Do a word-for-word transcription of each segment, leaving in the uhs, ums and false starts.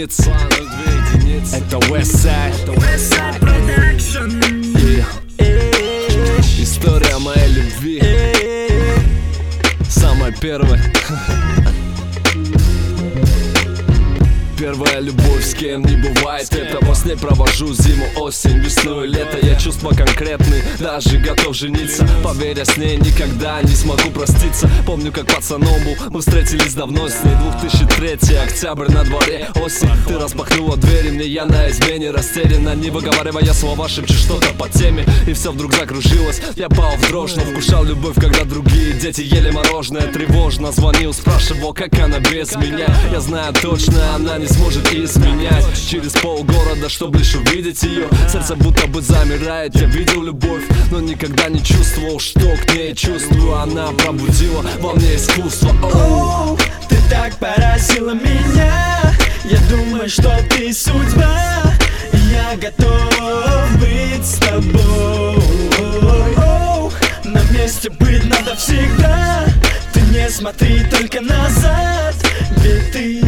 единиц. Это Westside Westside Production. И история моей любви. Самая первая. Первая любовь, с кем не бывает это. Во сне провожу зиму, осень, весну и лето. Я чувства конкретные, даже готов жениться. Поверь, с ней никогда не смогу проститься. Помню, как пацаном был, мы встретились давно с ней. две тысячи третий, октябрь, на дворе осень. Ты распахнула двери мне, я на измене растерянно. Не выговаривая слова, шепчу что-то по теме. И все вдруг закружилось, я пал в дрожь. Но вкушал любовь, когда другие дети ели мороженое. Тревожно звонил, спрашивал, как она без меня. Я знаю точно, она не сможет изменять. Через полгорода, чтобы лишь увидеть ее, сердце будто бы замирает. Я видел любовь, но никогда не чувствовал, что к ней чувствую. Она пробудила во мне искусство. Оу, ты так поразила меня. Я думаю, что ты судьба. Я готов быть с тобой. Оу, на месте быть надо всегда. Ты не смотри только назад, ведь ты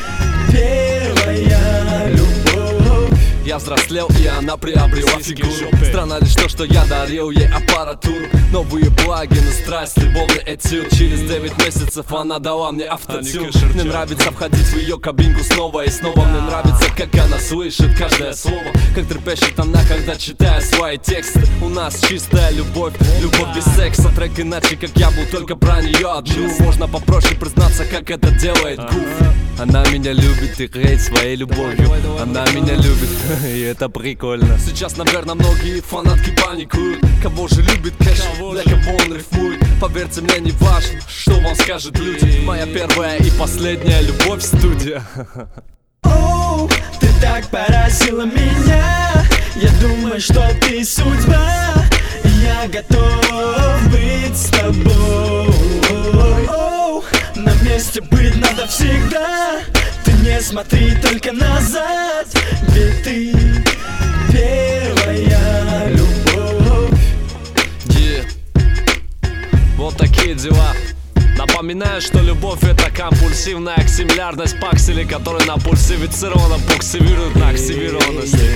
первая любовь. Я взрослел, и она приобрела фигуру. Странно лишь то, что я дарил ей аппаратуру. Новые плагины, страсть, любовный этюд. Через девять месяцев она дала мне автотюн. Мне нравится входить в ее кабинку снова и снова. Мне нравится, как она слышит каждое слово, как трепещет она, когда читает свои тексты. У нас чистая любовь, любовь без секса. Трек иначе, как я был только про нее одну. Можно попроще признаться, как это делает Гуф. Она меня любит и греет своей любовью. Она меня любит, и это прикольно. Сейчас, наверное, многие фанатки паникуют. Кого же любит кэш, для кого он рифмует. Поверьте мне, не важно, что вам скажут люди. Моя первая и последняя любовь, студия. Оу, ты так поразила меня. Я думаю, что ты судьба. Я готов быть с тобой. Оу, на месте быть надо всегда. Ты не смотри только назад, ведь ты первая любовь. Yeah. Вот такие дела. Напоминаю, что любовь — это компульсивная аксимилярность пакселей, которые на пульсифицированном пульсивируют на активированности.